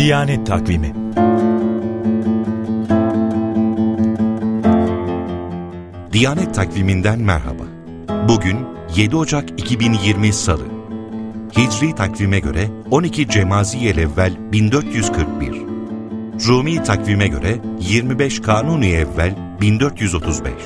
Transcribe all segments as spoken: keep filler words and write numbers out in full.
Diyanet Takvimi. Diyanet Takvimi'nden merhaba. Bugün yedi Ocak iki bin yirmi Salı. Hicri takvime göre on iki Cemaziyel-Evvel bin dört yüz kırk bir. Rumi takvime göre yirmi beş Kanuni-Evvel bin dört yüz otuz beş.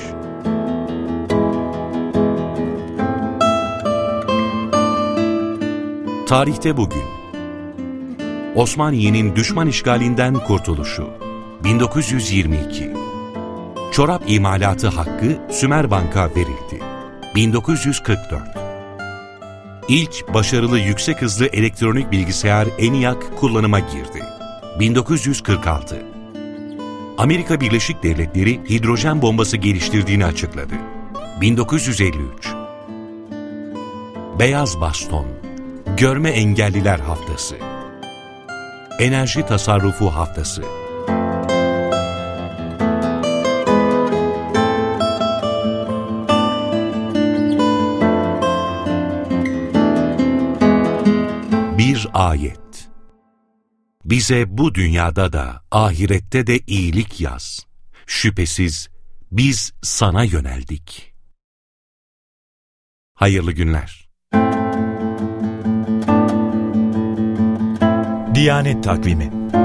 Tarihte bugün Osmaniye'nin düşman işgalinden kurtuluşu bin dokuz yüz yirmi iki. Çorap imalatı hakkı Sümerbank'a verildi bin dokuz yüz kırk dört. İlk başarılı yüksek hızlı elektronik bilgisayar ENIAC kullanıma girdi bin dokuz yüz kırk altı. Amerika Birleşik Devletleri hidrojen bombası geliştirdiğini açıkladı bin dokuz yüz elli üç. Beyaz Baston, Görme Engelliler Haftası, Enerji Tasarrufu Haftası. Bir ayet. Bize bu dünyada da ahirette de iyilik yaz. Şüphesiz biz sana yöneldik. Hayırlı günler. Diyanet Takvimi.